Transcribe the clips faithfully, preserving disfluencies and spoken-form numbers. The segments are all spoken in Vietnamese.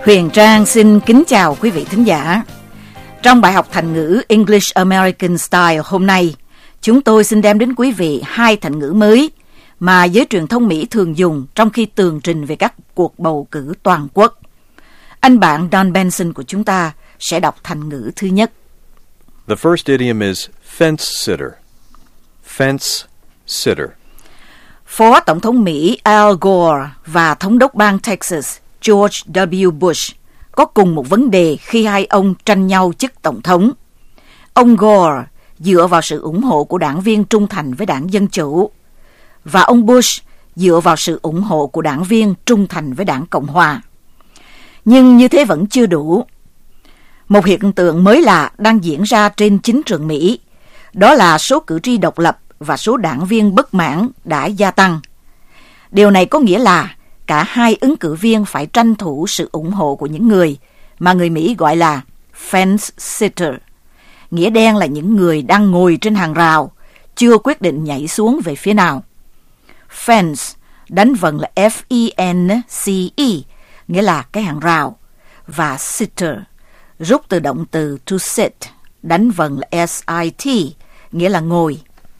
Huyền Trang xin kính chào quý vị thính giả. Trong bài học thành ngữ English American Style hôm nay, chúng tôi xin đem đến quý vị hai thành ngữ mới mà giới truyền thông Mỹ thường dùng trong khi tường trình về các cuộc bầu cử toàn quốc. Anh bạn Don Benson của chúng ta sẽ đọc thành ngữ thứ nhất. The first idiom is fence sitter. Fence sitter. Phó Tổng thống Mỹ Al Gore và Thống đốc bang Texas George W. Bush có cùng một vấn đề khi hai ông tranh nhau chức tổng thống. Ông Gore dựa vào sự ủng hộ của đảng viên trung thành với đảng Dân Chủ, và ông Bush dựa vào sự ủng hộ của đảng viên trung thành với đảng Cộng Hòa. Nhưng như thế vẫn chưa đủ. Một hiện tượng mới lạ đang diễn ra trên chính trường Mỹ, đó là số cử tri độc lập và số đảng viên bất mãn đã gia tăng. Điều này có nghĩa là cả hai ứng cử viên phải tranh thủ sự ủng hộ của những người mà người Mỹ gọi là fence sitter. Nghĩa đen là những người đang ngồi trên hàng rào, chưa quyết định nhảy xuống về phía nào. Fence, đánh vần là F E N C E, nghĩa là cái hàng rào, và sitter, rút từ động từ to sit, đánh vần là S I T, nghĩa là ngồi.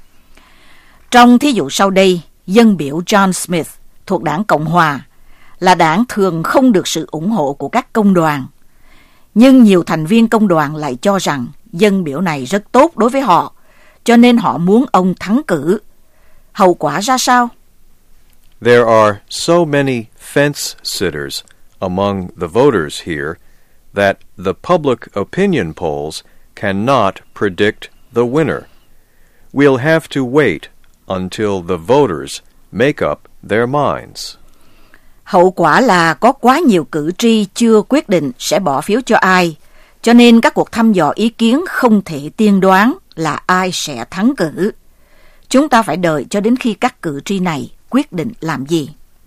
Trong thí dụ sau đây, dân biểu John Smith thuộc đảng Cộng Hòa là đảng thường không được sự ủng hộ của các công đoàn. Nhưng nhiều thành viên công đoàn lại cho rằng dân biểu này rất tốt đối với họ, cho nên họ muốn ông thắng cử. Hậu quả ra sao? There are so many fence sitters among the voters here that the public opinion polls cannot predict the winner. We'll have to wait until the voters make up their minds. Hậu quả là có quá nhiều cử tri chưa quyết định sẽ bỏ phiếu cho ai, cho nên các cuộc thăm dò ý kiến không thể tiên đoán là ai sẽ thắng cử. Chúng ta phải đợi cho đến khi các cử tri này quyết định làm gì.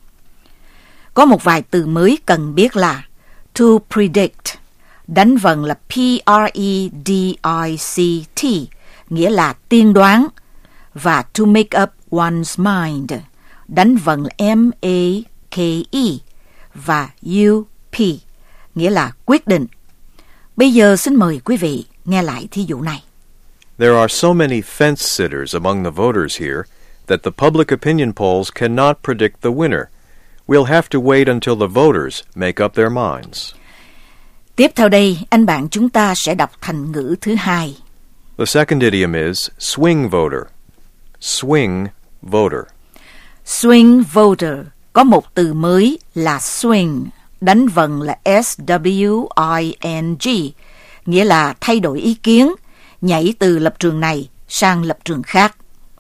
Có một vài từ mới cần biết là to predict, đánh vần là P R E D I C T, nghĩa là tiên đoán, và to make up one's mind, đánh vần là M A K E, và U P, nghĩa là quyết định. Bây giờ xin mời quý vị nghe lại thí dụ này. There are so many fence sitters among the voters here that the public opinion polls cannot predict the winner. We'll have to wait until the voters make up their minds. Tiếp theo đây, anh bạn chúng ta sẽ đọc thành ngữ thứ hai. The second idiom is swing voter. Swing voter. Swing voter có một từ mới là swing, đánh vần là S W I N G, nghĩa là thay đổi ý kiến, nhảy từ lập trường này sang lập trường khác.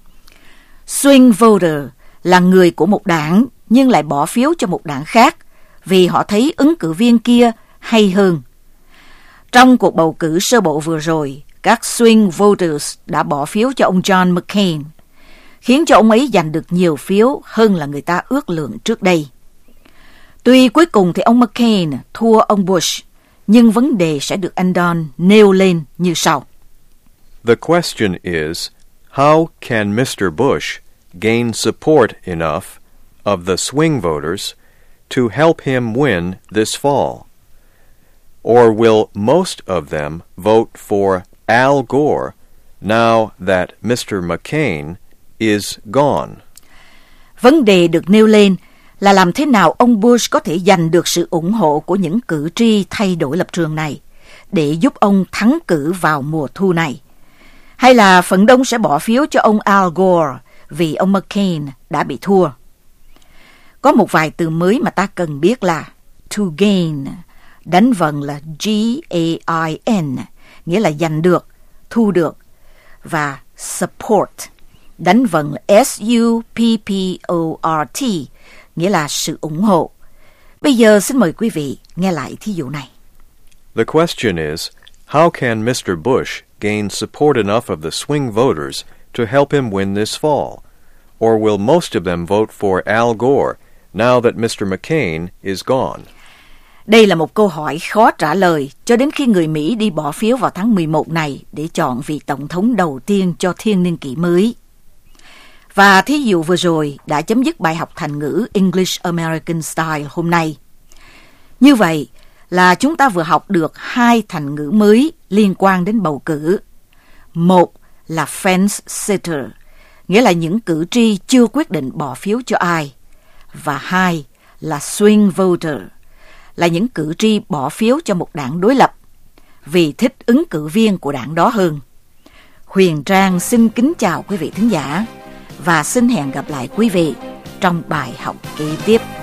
Swing voter là người của một đảng nhưng lại bỏ phiếu cho một đảng khác vì họ thấy ứng cử viên kia hay hơn. Trong cuộc bầu cử sơ bộ vừa rồi, các swing voters đã bỏ phiếu cho ông John McCain, khiến cho ông ấy giành được nhiều phiếu hơn là người ta ước lượng trước đây. Tuy cuối cùng thì ông McCain thua ông Bush, nhưng vấn đề sẽ được anh Don nêu lên như sau. The question is, how can Mister Bush gain support enough of the swing voters to help him win this fall? Or will most of them vote for Al Gore now that Mister McCain is gone? Vấn đề được nêu lên là làm thế nào ông Bush có thể giành được sự ủng hộ của những cử tri thay đổi lập trường này để giúp ông thắng cử vào mùa thu này. Hay là phần đông sẽ bỏ phiếu cho ông Al Gore vì ông McCain đã bị thua. Có một vài từ mới mà ta cần biết là to gain, đánh vần là G A I N, nghĩa là giành được, thu được, và support, đánh vần là S U P P O R T, nghĩa là sự ủng hộ. Bây giờ xin mời quý vị nghe lại thí dụ này. The question is, how can Mister Bush gain support enough of the swing voters to help him win this fall? Or will most of them vote for Al Gore now that Mister McCain is gone? Đây là một câu hỏi khó trả lời cho đến khi người Mỹ đi bỏ phiếu vào tháng mười một này để chọn vị tổng thống đầu tiên cho thiên niên kỷ mới. Và thí dụ vừa rồi đã chấm dứt bài học thành ngữ English American Style hôm nay. Như vậy, là chúng ta vừa học được hai thành ngữ mới liên quan đến bầu cử. Một là fence sitter, nghĩa là những cử tri chưa quyết định bỏ phiếu cho ai. Và hai là swing voter, là những cử tri bỏ phiếu cho một đảng đối lập vì thích ứng cử viên của đảng đó hơn. Huyền Trang xin kính chào quý vị thính giả và xin hẹn gặp lại quý vị trong bài học kế tiếp.